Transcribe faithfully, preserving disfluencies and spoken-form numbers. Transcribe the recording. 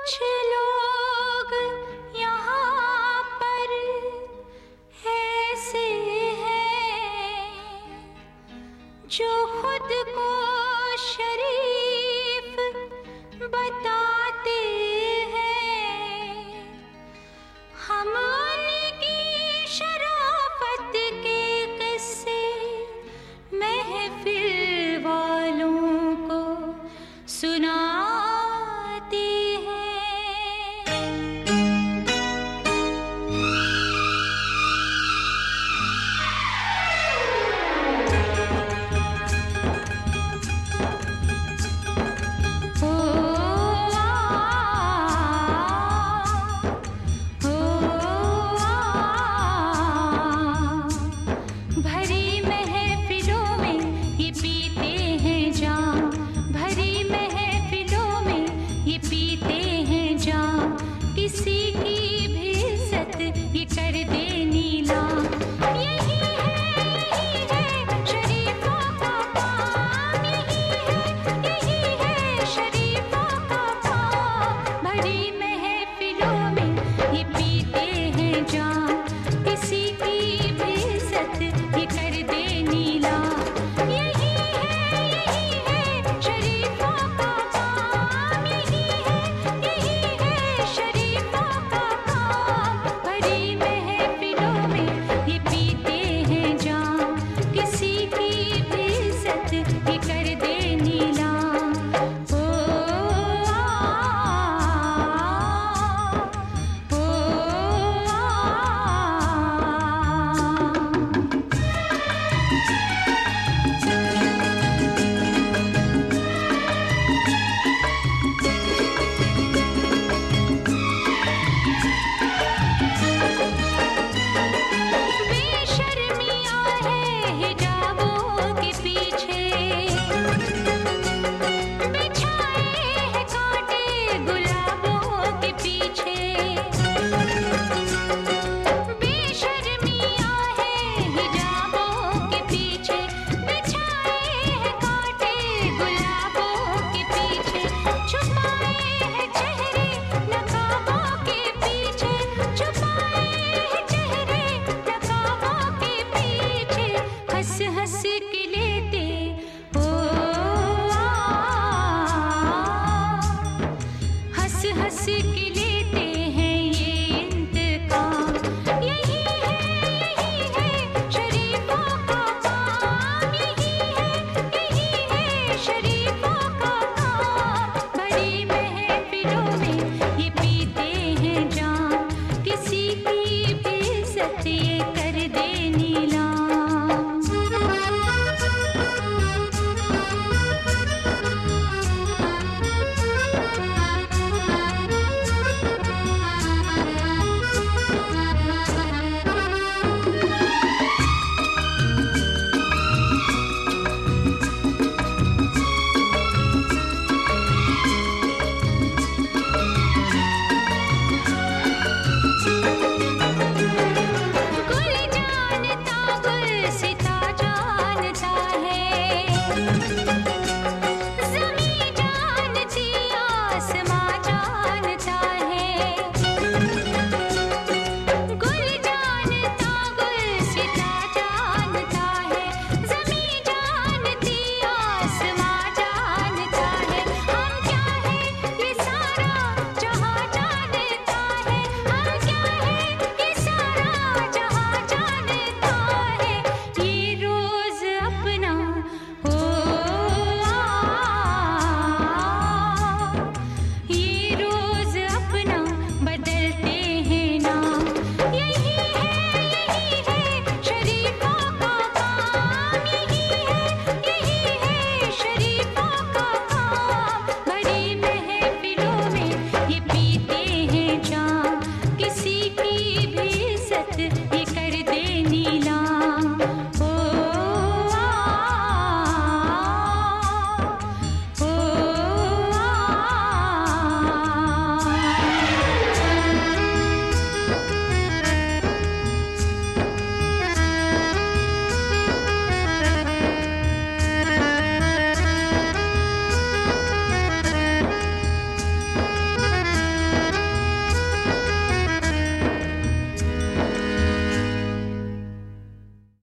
कुछ लोग यहाँ पर ऐसे हैं जो खुद को शरीफ बताते हैं। हम उनकी शराफत के किस्से महफिल वालों को सुनाते हैं। ओ आ, ओ आ, भरी महफिलों में ये पीते हैं जाम, भरी महफिलों में ये पीते हैं जाम, किसी की भी इज्जत ये कर दे नीलाम। यही है यही है शरीफों का काम, यही है यही है शरीफों का काम, भरी महफिलों में ये पीते हैं जाम, किसी की भी इज्जत ये कर दे नीलाम। यही है यही है शरीफों का काम, यही है यही है शरीफों का काम, भरी महफिलों में ये पीते हैं जाम, किसी की भी इज्जत ये कर दे नीलाम। ओ आ, ओ आ, बेशर्मियाँ है हिजाबों के पीछे, बिछाए हैं कांटे गुलाबों के पीछे। बेशर्मियाँ है हिजाबों के पीछे, बिछाए हैं कांटे गुलाबों के पीछे, छुपाए हैं चेहरे नकाबों के पीछे, छुपाए हैं चेहरे नकाबों के पीछे, हंस हंस के लेते ओ आ, हंस हंस के लेते हैं ये इंतकाम। यही है यही है शरीफों का काम, यही है यही है शरीफों का काम, बड़ी महफिलों में ये